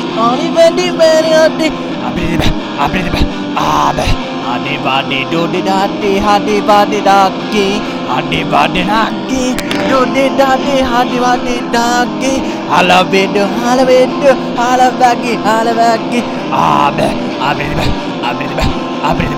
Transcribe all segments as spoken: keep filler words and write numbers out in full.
Only very very adi. Abri abri abe. Adi badi do di dadi hadi badi dagi. Adi badi nagi do di dadi hadi badi dagi. Halabedu halabedu halabagi halabagi abe abri abri abri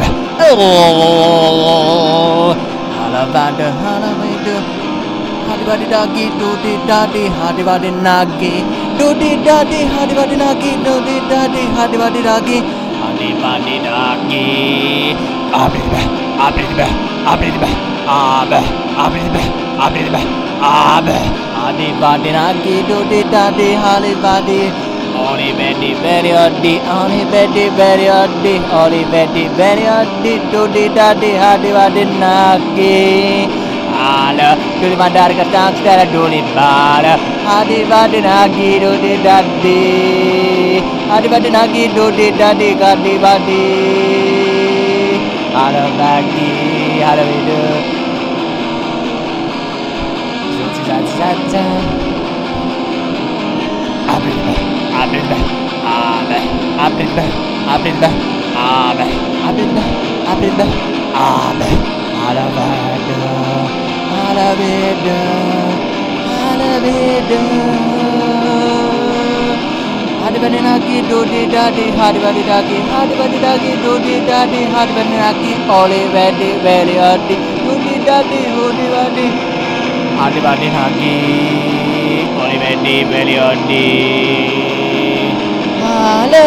oh halabadu halabedu hadi badi dagi do di dadi hadi badi nagi do di dadi hadi badi nagi do di dadi hadi badi dagi hadi badi dagi abri abri abri abe abri abri abe hadi badi nagi do di dadi hadi badi only bedi very adi only bedi very adi only bedi very adi do di dadi hadi badi nagi ala duli mandar katang stara duli bala hadi badi nagi do di dadi hadi badi nagi do di dadi hadi badi ala bagi ala video Zaza Abrilba Abrilba Abe Abrilba Abrilba Abe Abrilba Abrilba Abe Alabeda Alabeda Alabeda Hadibadi nagi dodi dadi hadibadi dagi hadibadi dagi dodi dadi hadibadi nagi oli vedi vedi adi dodi dadi hadibadi hadi badi nagi oli vedi vedi adi hale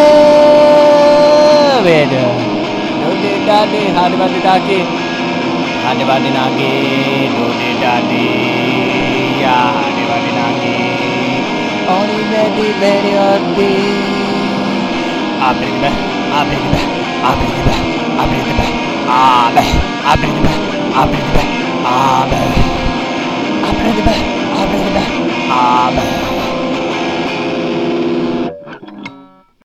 veda dodi dadi hadi badi dagi hadi badi nagi dodi dadi ya hadi badi nagi oli vedi vedi adi abrilba abrilba abrilba abrilba abe abrilba abrilba abe Abba, Abba, Abba, Abba.